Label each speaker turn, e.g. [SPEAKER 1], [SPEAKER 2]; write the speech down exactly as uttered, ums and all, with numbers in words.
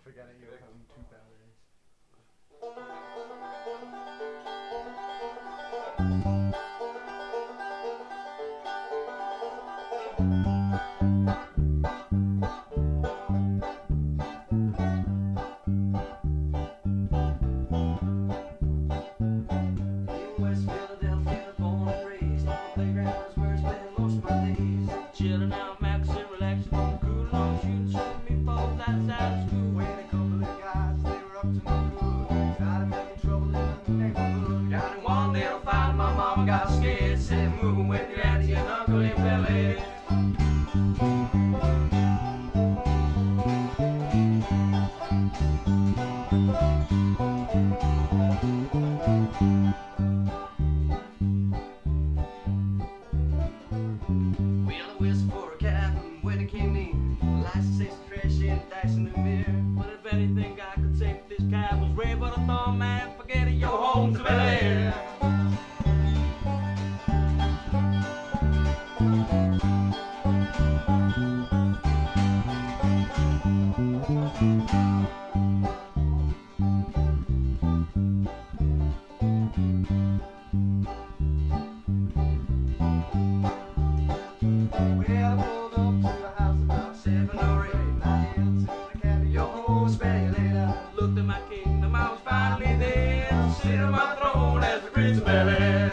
[SPEAKER 1] forget it, you're having two batteries.
[SPEAKER 2] In West Philadelphia, born and raised, on the playground is where I spend most of my days. Chilling out, maxing, relaxing, cooling on, shooting, shooting me folks outside of school.
[SPEAKER 1] When a couple of guys, they were up to no good, started making trouble in the neighborhood.
[SPEAKER 2] Down in one little fight, my mama got scared, said move with your auntie and uncle in Bel-Air. Well, I whistled for a cab, and when it came in, the license says trash in, dice in the mirror. But if anything I could say for this cab was red, but I thought, man, forget it, you're home to Bel-Air.
[SPEAKER 1] Well, I pulled up to the house about
[SPEAKER 2] Seven or eight,
[SPEAKER 1] I yelled to the cabbie,
[SPEAKER 2] your
[SPEAKER 1] yo,
[SPEAKER 2] home Spaniel later. Looked at my kingdom, I was finally there. Sit on my throne as the Prince of Bel-Air.